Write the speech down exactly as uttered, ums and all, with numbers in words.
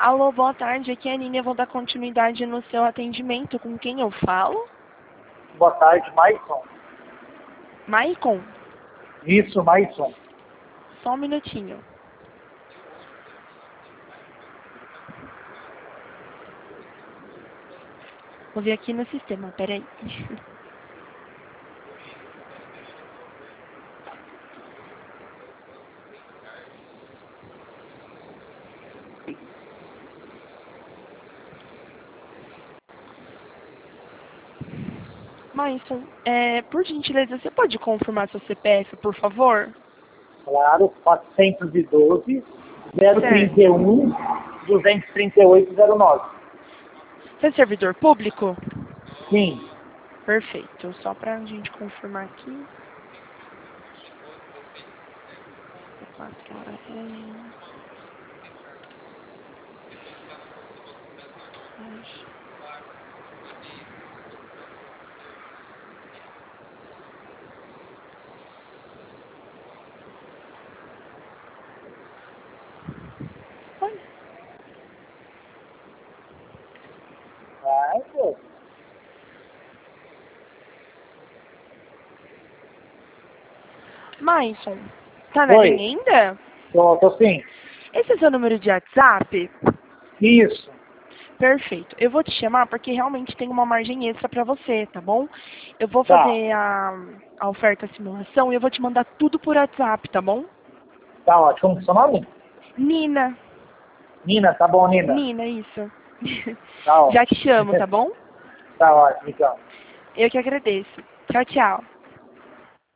Alô, boa tarde. Aqui é a Nina. Eu vou dar continuidade no seu atendimento. Com quem eu falo? Boa tarde, Maicon. Maicon? Isso, Maicon. Só um minutinho. Vou ver aqui no sistema, peraí. Maicon, é, por gentileza, você pode confirmar seu C P F, por favor? Claro, quatrocentos e doze, zero trinta e um, duzentos e trinta e oito, zero nove. Você é servidor público? Sim. Perfeito. Só pra gente confirmar aqui. Vai, pô. Maicon, tá na Oi. linha ainda? Tô, tô sim. Esse é seu número de WhatsApp? Isso. Perfeito. Eu vou te chamar porque realmente tem uma margem extra para você, tá bom? Eu vou Tá. fazer a, a oferta a simulação e eu vou te mandar tudo por WhatsApp, tá bom? Tá ótimo. Como que é seu nome? Nina. Nina, tá bom, Nina. Nina, isso. Tá ótimo. Já te chamo, tá bom? Tá ótimo, então. Eu que agradeço. Tchau, tchau.